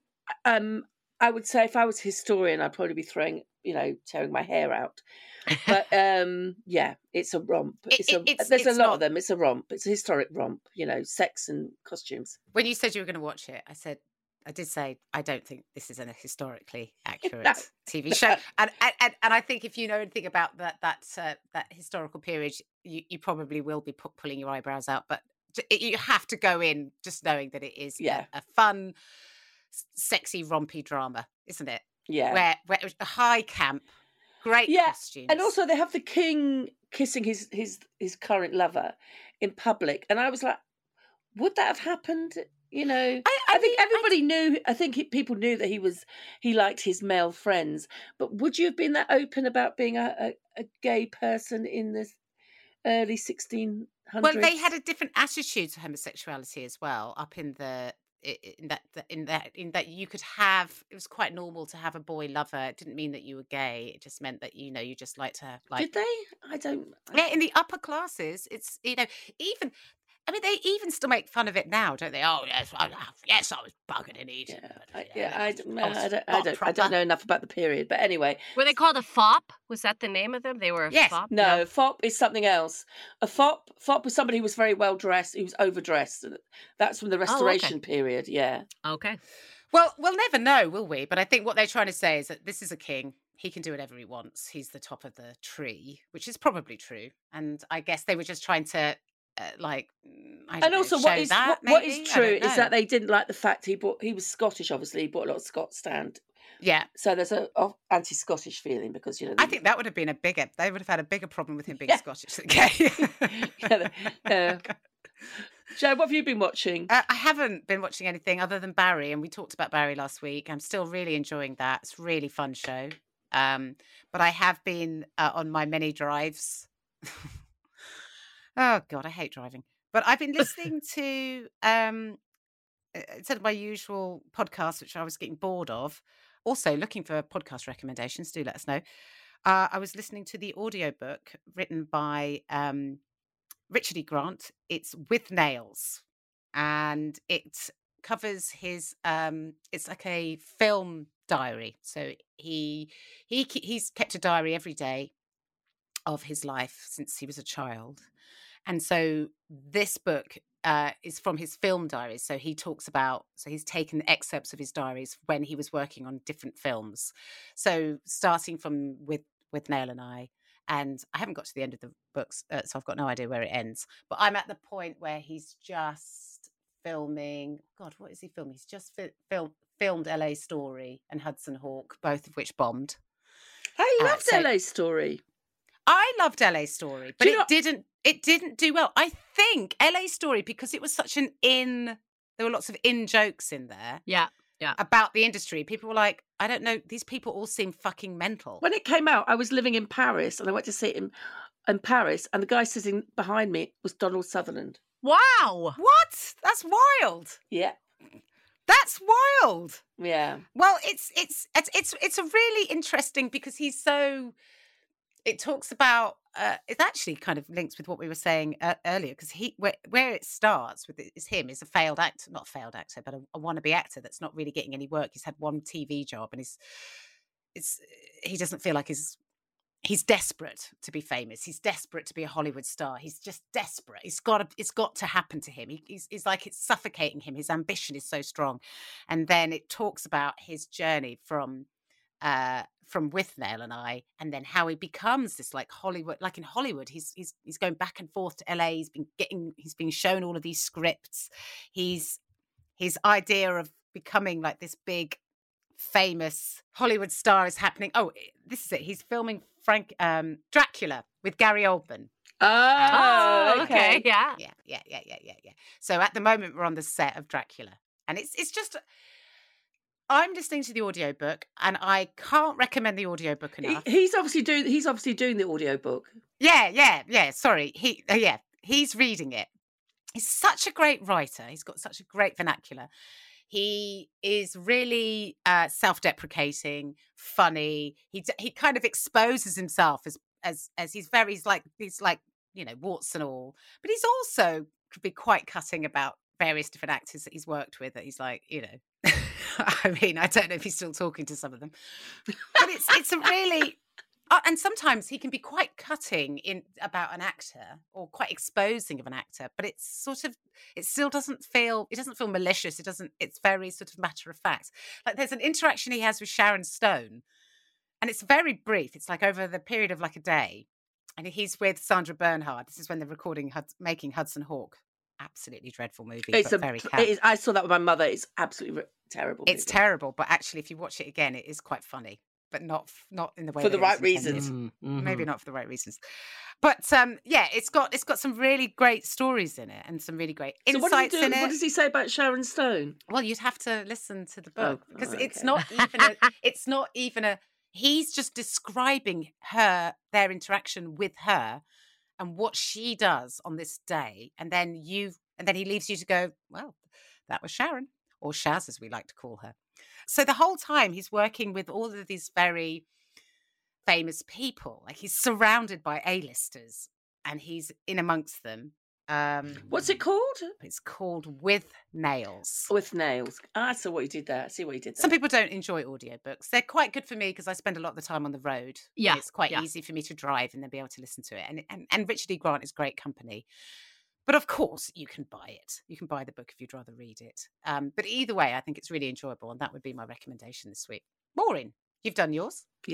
I would say if I was a historian, I'd probably be tearing my hair out. But yeah, it's a romp. There's a lot of them. It's a romp. It's a historic romp. Sex and costumes. When you said you were going to watch it, I did say I don't think this is a historically accurate TV show, and I think if you know anything about that historical period, you probably will be pulling your eyebrows out. But you have to go in just knowing that it is a fun, sexy, rompy drama, isn't it? Yeah, where a high camp. Great costumes. And also they have the king kissing his current lover in public. And I was like, would that have happened? I think everybody knew. I think people knew that he liked his male friends. But would you have been that open about being a gay person in the early 1600s? Well, they had a different attitude to homosexuality as well. Up in that you could have, it was quite normal to have a boy lover. It didn't mean that you were gay. It just meant that you just liked to like. Did they? Yeah, in the upper classes, it's even. I mean, they even still make fun of it now, don't they? Oh yes, I was bugging and eating. I don't know enough about the period, but anyway. Were they called a fop? Was that the name of them? They were a fop? No, fop is something else. A fop was somebody who was very well dressed, who was overdressed. That's from the Restoration period, yeah. Okay. Well, we'll never know, will we? But I think what they're trying to say is that this is a king. he can do whatever he wants. He's the top of the tree, which is probably true. And I guess they were just trying to also what is true is that they didn't like the fact he was Scottish. Obviously, he bought a lot of Scott stand. Yeah. So there's a anti-Scottish feeling because I think that would have been they would have had a bigger problem with him being Scottish. Okay. Jo, what have you been watching? I haven't been watching anything other than Barry, and we talked about Barry last week. I'm still really enjoying that. It's a really fun show. But I have been on my many drives. Oh God, I hate driving. But I've been listening to instead of my usual podcast, which I was getting bored of. Also looking for podcast recommendations. Do let us know. I was listening to the audiobook written by Richard E. Grant. It's With Nails, and it covers his. It's like a film diary. So he's kept a diary every day of his life since he was a child. And so this book is from his film diaries. So he talks about, he's taken excerpts of his diaries when he was working on different films. So starting from With Nail and I haven't got to the end of the books, so I've got no idea where it ends. But I'm at the point where he's just filming, God, what is he filming? He's just filmed LA Story and Hudson Hawk, both of which bombed. I loved LA Story. I loved LA Story, but it didn't do well. I think LA Story, because it was such there were lots of jokes in there. Yeah. About the industry. People were like, I don't know, these people all seem fucking mental. When it came out, I was living in Paris and I went to see it in Paris, and the guy sitting behind me was Donald Sutherland. Wow. What? That's wild. Yeah. That's wild. Yeah. Well, it's a really interesting, because he's so. It talks about. It actually kind of links with what we were saying earlier, because where it starts with is him is a failed actor, not a failed actor, but a wannabe actor that's not really getting any work. He's had one TV job, and he doesn't feel like he's desperate to be famous. He's desperate to be a Hollywood star. He's just desperate. It's got to happen to him. He's like, it's suffocating him. His ambition is so strong. And then it talks about his journey from With Nail and I, and then how he becomes this like Hollywood, like in Hollywood, he's going back and forth to LA. He's been shown all of these scripts. His idea of becoming like this big famous Hollywood star is happening. Oh, this is it. He's filming Dracula with Gary Oldman. Oh, okay. Yeah. So at the moment we're on the set of Dracula, and it's just. I'm listening to the audiobook, and I can't recommend the audiobook enough. He's obviously doing the audiobook. Yeah. Sorry. He's reading it. He's such a great writer. He's got such a great vernacular. He is really self-deprecating, funny. He kind of exposes himself as he's like, you know, warts and all. But he's also could be quite cutting about various different actors that he's worked with, that he's like, you know, I mean, I don't know if he's still talking to some of them, but it's a really, and sometimes he can be quite cutting in about an actor, or quite exposing of an actor, but it's sort of, it doesn't feel malicious. It's very sort of matter of fact. Like there's an interaction he has with Sharon Stone, and it's very brief. It's like over the period of like a day, and he's with Sandra Bernhard. This is when they're making Hudson Hawk. Absolutely dreadful movie. I saw that with my mother. It's absolutely terrible. It's terrible, but actually, if you watch it again, it is quite funny, but not in the way for the right reasons. Mm-hmm. Maybe not for the right reasons, but it's got some really great stories in it and some really great insights in it. What does he say about Sharon Stone? Well, you'd have to listen to the book because it's not even a. He's just describing their interaction with her. And what she does on this day, and then he leaves you to go, well, that was Sharon, or Shaz as we like to call her. So the whole time he's working with all of these very famous people, like he's surrounded by A-listers, and he's in amongst them. What's it called? It's called With Nails. With Nails. I saw what you did there. Some people don't enjoy audiobooks. They're quite good for me because I spend a lot of the time on the road. Yeah. It's quite easy for me to drive and then be able to listen to it. And Richard E. Grant is great company. But of course, you can buy it. You can buy the book if you'd rather read it. But either way, I think it's really enjoyable. And that would be my recommendation this week. Maureen, you've done yours? Yes.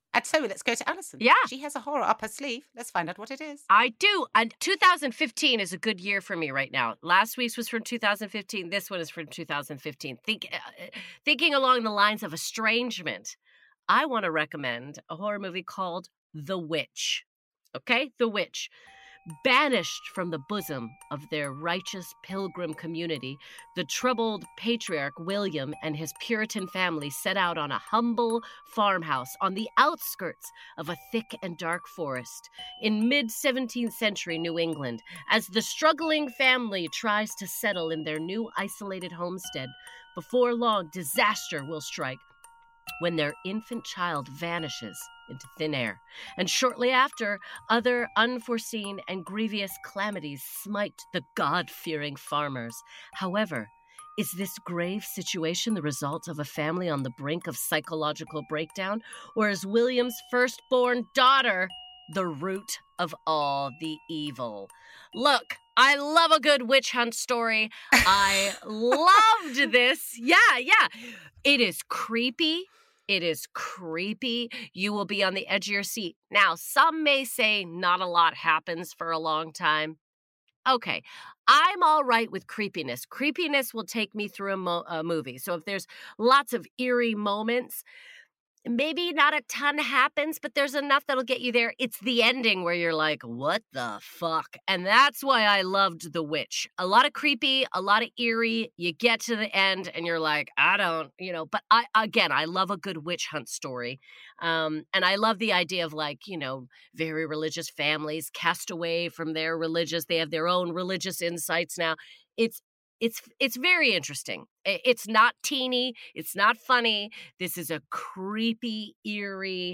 And so let's go to Alison. Yeah. She has a horror up her sleeve. Let's find out what it is. I do. And 2015 is a good year for me right now. Last week's was from 2015. This one is from 2015. Thinking along the lines of estrangement, I want to recommend a horror movie called The Witch. Okay? The Witch. Banished from the bosom of their righteous pilgrim community, the troubled patriarch William and his Puritan family set out on a humble farmhouse on the outskirts of a thick and dark forest in mid-17th century New England. As the struggling family tries to settle in their new isolated homestead, before long, disaster will strike when their infant child vanishes into thin air. And shortly after, other unforeseen and grievous calamities smite the God-fearing farmers. However, is this grave situation the result of a family on the brink of psychological breakdown? Or is William's firstborn daughter the root of all the evil? Look, I love a good witch hunt story. I loved this. Yeah. It is creepy. It is creepy. You will be on the edge of your seat. Now, some may say not a lot happens for a long time. Okay, I'm all right with creepiness. Creepiness will take me through a movie. So if there's lots of eerie moments, maybe not a ton happens, but there's enough that'll get you there. It's the ending where you're like, what the fuck? And that's why I loved The Witch. A lot of creepy, a lot of eerie. You get to the end and you're like, I don't, but I love a good witch hunt story. And I love the idea of very religious families cast away from their religious. They have their own religious insights now. It's very interesting. It's not teeny. It's not funny. This is a creepy, eerie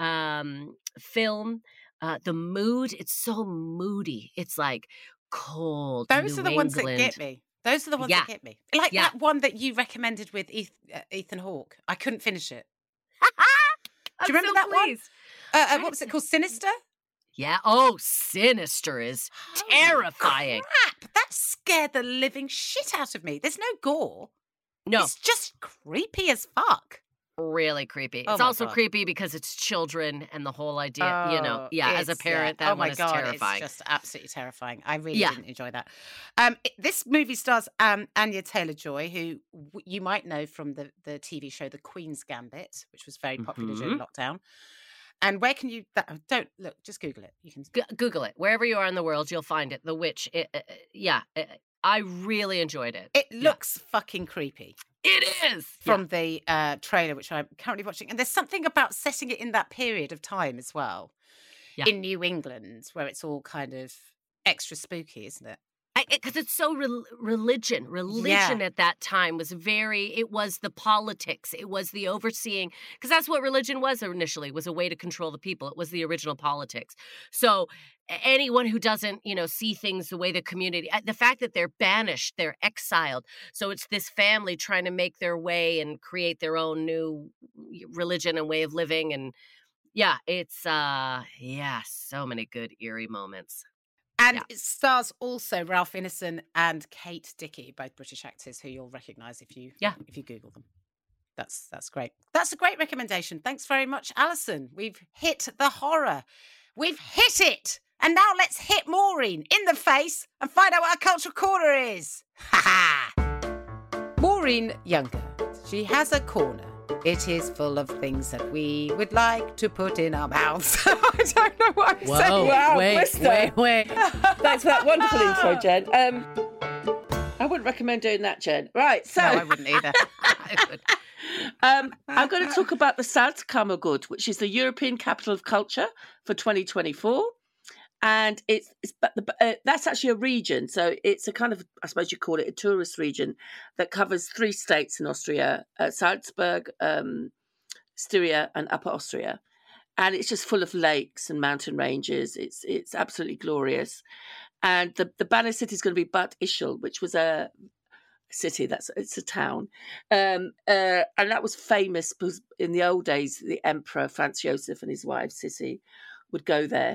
film. The mood, it's so moody. It's like cold. Those are the ones that get me. Those are the ones that get me. Like that one that you recommended with Ethan Hawke. I couldn't finish it. Do you remember that one? What was it called? Sinister? Yeah. Oh, Sinister is terrifying. Crap. That scared the living shit out of me. There's no gore. No. It's just creepy as fuck. Really creepy. It's also creepy because it's children and the whole idea, as a parent, that one is terrifying. It's just absolutely terrifying. I really didn't enjoy that. This movie stars Anya Taylor-Joy, who you might know from the TV show The Queen's Gambit, which was very popular during lockdown. And where can you... don't look, just Google it. You can Google it. Wherever you are in the world, you'll find it. The Witch. I really enjoyed it. It looks fucking creepy. It is! From the trailer, which I'm currently watching. And there's something about setting it in that period of time as well. Yeah. In New England, where it's all kind of extra spooky, isn't it? Because it's so religion at that time was it was the politics, it was the overseeing, because that's what religion was initially, was a way to control the people. It was the original politics. So anyone who doesn't, see things the way the community, the fact that they're banished, they're exiled. So it's this family trying to make their way and create their own new religion and way of living. And it's, so many good eerie moments. And it stars also Ralph Ineson and Kate Dickie, both British actors who you'll recognise if you Google them. That's great. That's a great recommendation. Thanks very much, Alison. We've hit the horror. We've hit it. And now let's hit Maureen in the face and find out what a cultural corner is. Ha ha! Maureen Younger. She has a corner. It is full of things that we would like to put in our mouths. I don't know what I'm saying. Wow, wait. Thanks for that wonderful intro, Jen. I wouldn't recommend doing that, Jen. Right, so... No, I wouldn't either. I'm going to talk about the Salzkammergut, which is the European Capital of Culture for 2024. And that's actually a region. So it's a kind of, I suppose you call it a tourist region that covers 3 states in Austria, Salzburg, Styria and Upper Austria. And it's just full of lakes and mountain ranges. It's absolutely glorious. And the banner city is going to be Bad Ischl, which was a city, it's a town. And that was famous because in the old days, the Emperor Franz Joseph and his wife Sissi would go there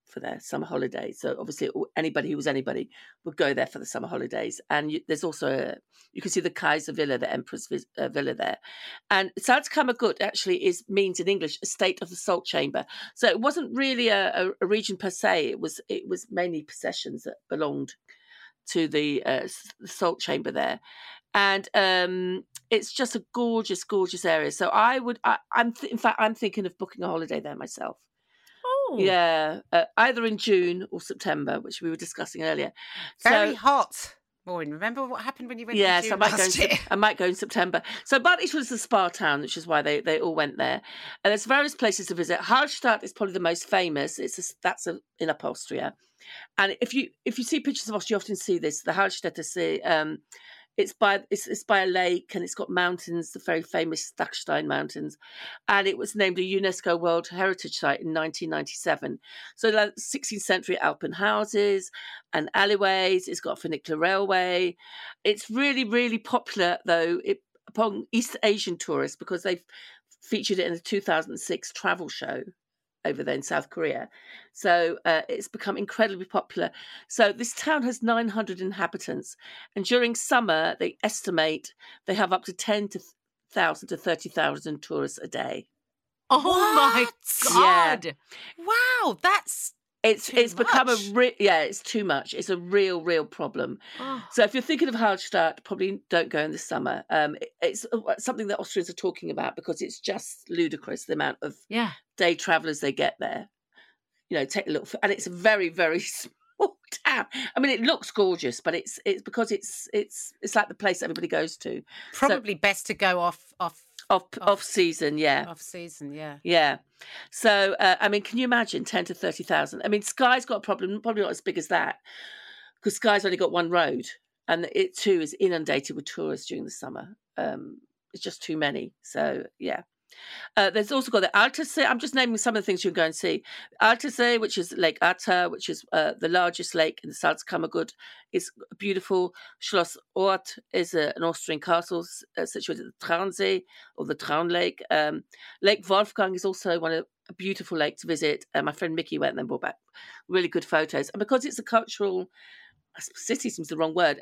for their summer holidays. So obviously anybody who was anybody would go there for the summer holidays. And there's also you can see the Kaiser Villa, the Emperor's Villa there. And Salzkammergut actually means in English estate of the salt chamber. So it wasn't really a region per se. It was mainly possessions that belonged to the salt chamber there. And it's just a gorgeous, gorgeous area. So I'm thinking of booking a holiday there myself. Oh, yeah, either in June or September, which we were discussing earlier. Very hot. Maureen, remember what happened when you went? Yes, I might go in September. So Bartich was the spa town, which is why they all went there. And there's various places to visit. Hallstatt is probably the most famous. That's in Upper Austria. And if you see pictures of Austria, you often see this. The Hallstätter See. It's by a lake, and it's got mountains, the very famous Dachstein Mountains, and it was named a UNESCO World Heritage Site in 1997. So, like 16th century Alpen houses and alleyways. It's got a funicular railway. It's really, really popular though upon East Asian tourists because they've featured it in the 2006 travel show over there in South Korea. So it's become incredibly popular. So this town has 900 inhabitants. And during summer, they estimate they have up to 10,000 to 30,000 tourists a day. Oh, my God. Yeah. Wow, that's... It's become it's too much. It's a real problem. Oh. So if you're thinking of Hallstatt, probably don't go in the summer. It's something that Austrians are talking about because it's just ludicrous the amount of day travellers they get there. Take a look, and it's a very, very small town. I mean, it looks gorgeous, but it's because it's like the place everybody goes to. Probably best to go off season, yeah. Off season, yeah. Yeah. So, I mean, can you imagine 10 to 30,000? I mean, Skye's got a problem, probably not as big as that, because Skye's only got one road, and it too is inundated with tourists during the summer. It's just too many. So, yeah. There's also got the Altersee. I'm just naming some of the things you can go and see. Altersee, which is Lake Atta, which is the largest lake in the Salzkammergut, is beautiful. Schloss Ort is an Austrian castle situated at the Traunsee, or the Traun Lake. Lake Wolfgang is also a beautiful lake to visit. My friend Mickey went and then brought back really good photos. And because it's a cultural city, seems the wrong word,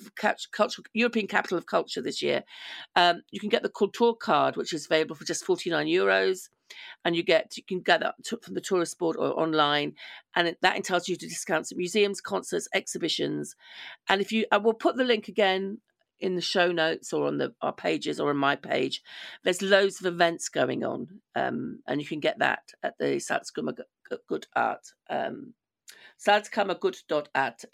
European capital of culture this year, you can get the Kultur card, which is available for just €49, and you can get that from the tourist board or online, and that entitles you to discounts at museums, concerts, exhibitions. And I will put the link again in the show notes or on our pages or on my page. There's loads of events going on, and you can get that at the Salzkammergut Art Salzkammergut.at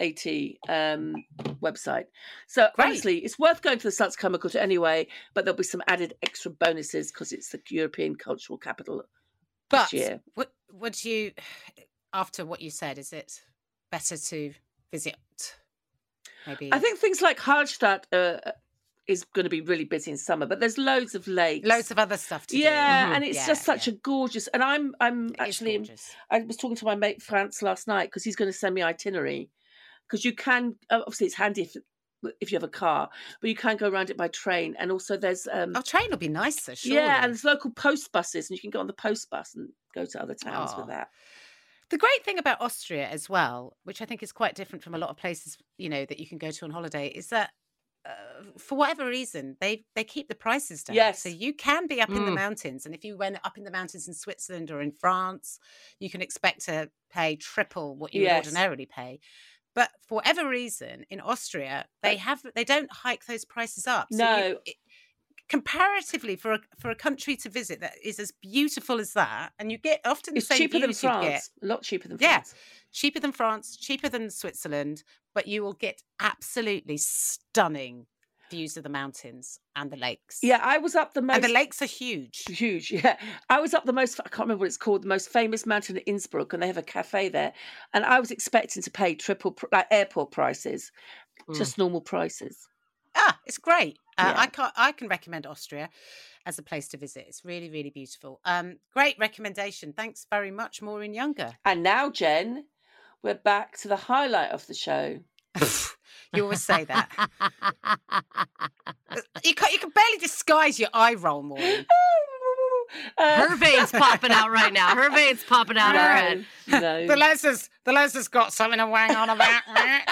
website. So honestly, it's worth going to the Salzkammergut anyway, but there'll be some added extra bonuses because it's the European cultural capital this year. Would you, after what you said, is it better to visit maybe? I think things like Hallstatt is going to be really busy in summer, but there's loads of lakes, loads of other stuff to do. Yeah, and it's just such a gorgeous. And I'm actually, I was talking to my mate France last night because he's going to send me itinerary, because you can obviously it's handy if you have a car, but you can go around it by train, and also there's train will be nicer, surely. Yeah, and there's local post buses, and you can go on the post bus and go to other towns with that. The great thing about Austria as well, which I think is quite different from a lot of places, that you can go to on holiday, is that for whatever reason, they keep the prices down. Yes. So you can be up in the mountains, and if you went up in the mountains in Switzerland or in France, you can expect to pay triple what you would ordinarily pay. But for whatever reason, in Austria, they don't hike those prices up. No. So comparatively, for a country to visit that is as beautiful as that, and you get often the same cheaper than views France, a lot cheaper than France. Cheaper than France, cheaper than Switzerland, but you will get absolutely stunning views of the mountains and the lakes. Yeah, I was up the most... And the lakes are huge. Huge, yeah. I was up the most... I can't remember what it's called, the most famous mountain in Innsbruck, and they have a cafe there. And I was expecting to pay triple, like airport prices, just normal prices. It's great. I can recommend Austria as a place to visit. It's really, really beautiful. Great recommendation. Thanks very much, Maureen Younger. And now, Jen, we're back to the highlight of the show. You always say that. You can barely disguise your eye roll, Maureen. Her veins popping out right now. Her veins popping out of her head. No. The Les's got something to wang on about.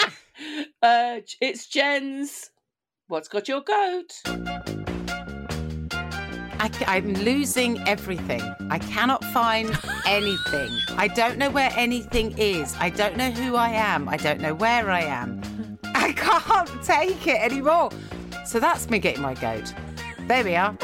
It's Jen's. What's got your goat? I'm losing everything. I cannot find anything. I don't know where anything is. I don't know who I am. I don't know where I am. I can't take it anymore. So that's me getting my goat. There we are.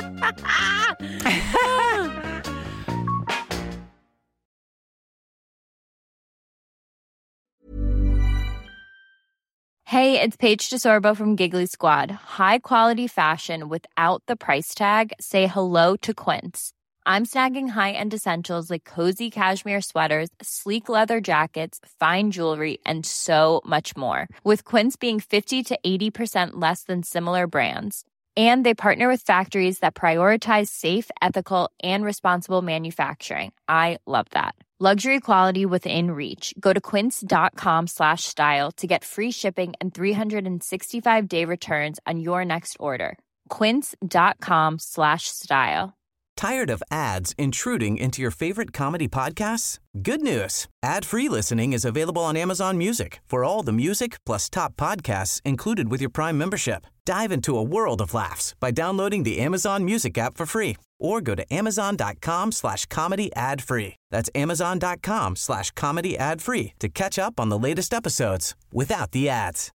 Hey, it's Paige DeSorbo from Giggly Squad. High quality fashion without the price tag. Say hello to Quince. I'm snagging high-end essentials like cozy cashmere sweaters, sleek leather jackets, fine jewelry, and so much more. With Quince being 50 to 80% less than similar brands. And they partner with factories that prioritize safe, ethical, and responsible manufacturing. I love that. Luxury quality within reach. Go to quince.com/style to get free shipping and 365-day returns on your next order. Quince.com/style. Tired of ads intruding into your favorite comedy podcasts? Good news. Ad-free listening is available on Amazon Music for all the music plus top podcasts included with your Prime membership. Dive into a world of laughs by downloading the Amazon Music app for free or go to amazon.com/comedy ad-free. That's amazon.com/comedy ad-free to catch up on the latest episodes without the ads.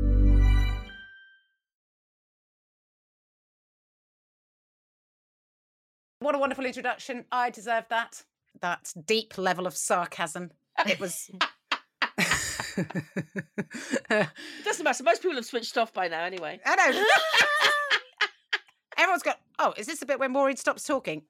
What a wonderful introduction. I deserve that. That deep level of sarcasm. It was... It doesn't matter. Most people have switched off by now anyway. I know. Everyone's got, oh, is this the bit where Maureen stops talking?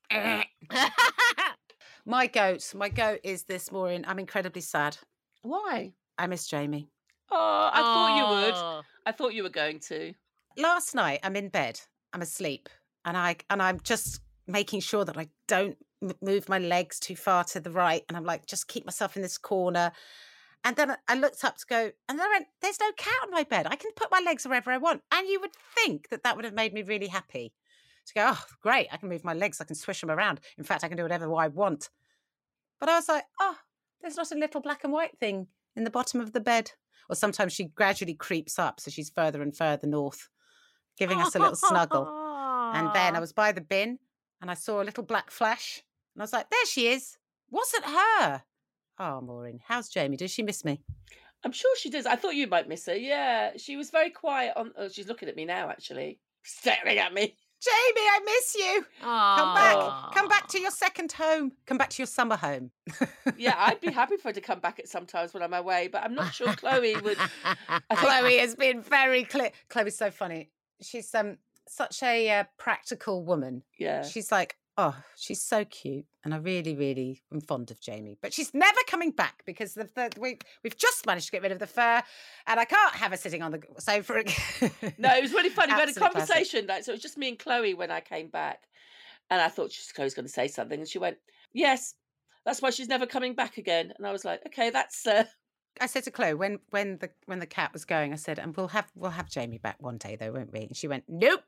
My goat is this, Maureen. I'm incredibly sad. Why? I miss Jamie. Oh, I thought you would. I thought you were going to. Last night, I'm in bed. I'm asleep. And I'm just making sure that I don't move my legs too far to the right. And I'm like, just keep myself in this corner. And then I looked up to go, and then I went, there's no cat on my bed. I can put my legs wherever I want. And you would think that would have made me really happy. To go, oh, great, I can move my legs. I can swish them around. In fact, I can do whatever I want. But I was like, oh, there's not a little black and white thing in the bottom of the bed. Or sometimes she gradually creeps up, so she's further and further north, giving us a little snuggle. And then I was by the bin, and I saw a little black flash. And I was like, there she is. Wasn't her. Oh, Maureen, how's Jamie? Does she miss me? I'm sure she does. I thought you might miss her. Yeah, she was very quiet. Oh, she's looking at me now, actually. Staring at me. Jamie, I miss you. Aww. Come back to your second home. Come back to your summer home. Yeah, I'd be happy for her to come back at sometimes when I'm away, but I'm not sure Chloe would. Chloe has been very clear. Chloe's so funny. She's such a practical woman. Yeah. She's like, oh, she's so cute. And I really, really am fond of Jamie. But she's never coming back because we've just managed to get rid of the fur and I can't have her sitting on the sofa again. No, it was really funny. We had a conversation. So it was just me and Chloe when I came back. And I thought Chloe's going to say something. And she went, yes, that's why she's never coming back again. And I was like, okay, that's... I said to Chloe, when the cat was going, I said, and we'll have Jamie back one day though, won't we? And she went, nope.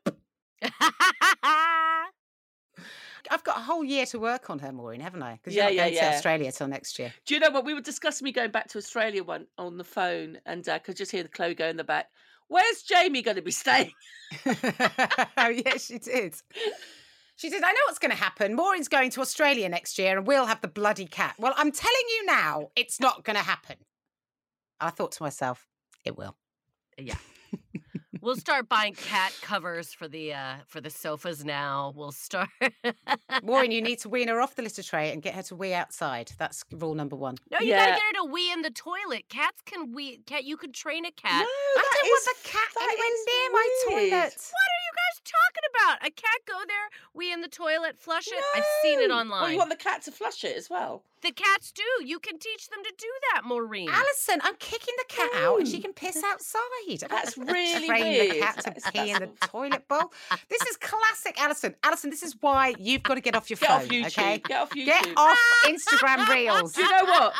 I've got a whole year to work on her, Maureen, haven't I? Because you're not going to Australia till next year. Do you know what? We were discussing me going back to Australia on the phone, and I could just hear the Chloe go in the back. Where's Jamie going to be staying? Oh, yes, she did. She said, I know what's going to happen. Maureen's going to Australia next year and we'll have the bloody cat. Well, I'm telling you now, it's not going to happen. I thought to myself, it will. Yeah. We'll start buying cat covers for the sofas now. We'll start. Maureen, you need to wean her off the litter tray and get her to wee outside. That's rule number one. No, you gotta get her to wee in the toilet. Cats can wee. You can train a cat. No, I don't want the cat anywhere near my toilet. What are you guys talking about? A cat go there, wee in the toilet, flush it. I've seen it online. Well, you want the cat to flush it as well. The cats do. You can teach them to do that, Maureen. Alison, I'm kicking the cat out and she can piss outside. That's really train weird. The cat to pee in the toilet bowl. This is classic, Alison. Alison, this is why you've got to get off your phone. Off YouTube. Okay? Get off YouTube. Get off Instagram Reels. Do you know what?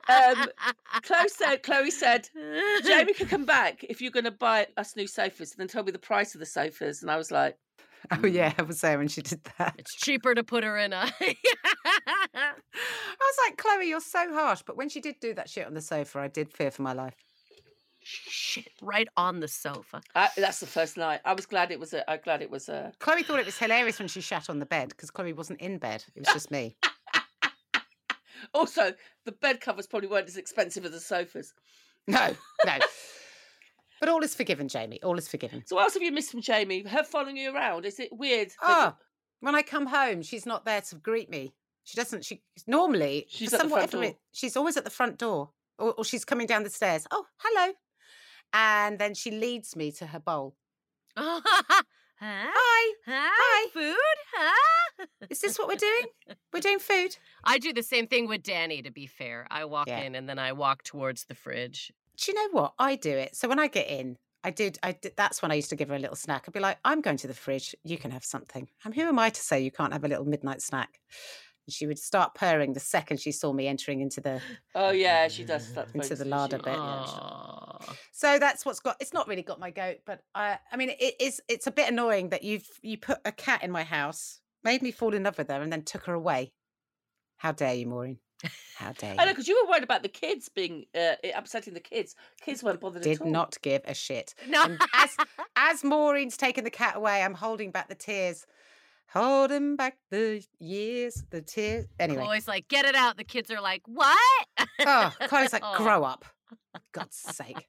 Chloe said, Jamie could come back if you're going to buy us new sofas, and then tell me the price of the sofas. And I was like, Oh, yeah, I was there when she did that. It's cheaper to put her in a... I was like, Chloe, you're so harsh. But when she did do that shit on the sofa, I did fear for my life. Shit, right on the sofa. That's the first night. I was glad it was Chloe thought it was hilarious when she shat on the bed because Chloe wasn't in bed. It was just me. Also, the bed covers probably weren't as expensive as the sofas. No. But all is forgiven, Jamie. All is forgiven. So what else have you missed from Jamie? Her following you around? Is it weird? When I come home, she's not there to greet me. She doesn't. Normally, she's at the front door. She's always at the front door, or she's coming down the stairs. Oh, hello. And then she leads me to her bowl. Hi. Hi. Food? Huh? Is this what we're doing? We're doing food. I do the same thing with Danny, to be fair. I walk in and then I walk towards the fridge. Do you know what? I do it. So when I get in, I did. That's when I used to give her a little snack. I'd be like, I'm going to the fridge. You can have something. Who am I to say you can't have a little midnight snack? And she would start purring the second she saw me entering into the... Oh, yeah, she does start into the larder bit. Yeah. So that's what's got... It's not really got my goat, but I mean, it's a bit annoying that you put a cat in my house, made me fall in love with her, and then took her away. How dare you, Maureen? How dare you? I know, because you were worried about the kids being upsetting the kids. Kids weren't bothered at all. Did not give a shit. No. And as Maureen's taken the cat away, I'm holding back the tears. Holding back the years, the tears. Anyway. Chloe's like, get it out. The kids are like, what? Oh, Chloe's like, grow up. God's sake.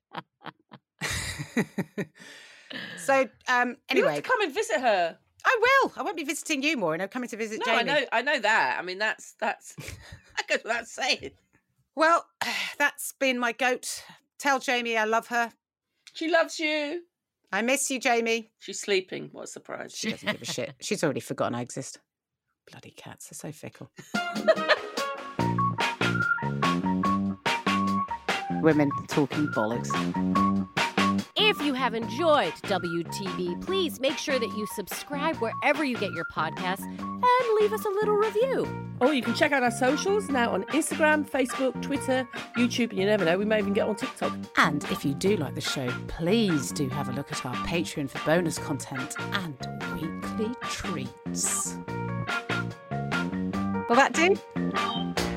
So, anyway. You have to come and visit her. I will. I won't be visiting you, Maureen. I'm coming to visit Jamie. I know that. I mean, that's that goes without saying. Well, that's been my goat. Tell Jamie I love her. She loves you. I miss you, Jamie. She's sleeping. What a surprise. She doesn't give a shit. She's already forgotten I exist. Bloody cats. They're so fickle. Women talking bollocks. If you have enjoyed WTB, please make sure that you subscribe wherever you get your podcasts and leave us a little review. Or you can check out our socials now on Instagram, Facebook, Twitter, YouTube, and you never know, we may even get on TikTok. And if you do like the show, please do have a look at our Patreon for bonus content and weekly treats. Will that do?